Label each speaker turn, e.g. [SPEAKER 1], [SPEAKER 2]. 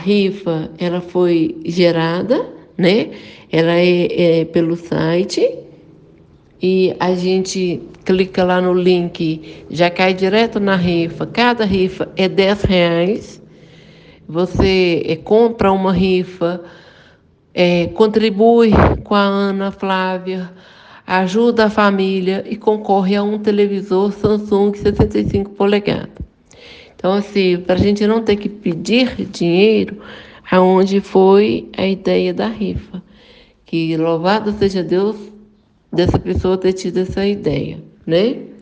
[SPEAKER 1] rifa, ela foi gerada, né? Ela é pelo site e a gente clica lá no link, já cai direto na rifa. Cada rifa é R$ 10. Você compra uma rifa, contribui com a Ana Flávia, ajuda a família e concorre a um televisor Samsung 65 polegadas. Então, assim, para a gente não ter que pedir dinheiro, aonde foi a ideia da rifa. Que louvado seja Deus dessa pessoa ter tido essa ideia, né?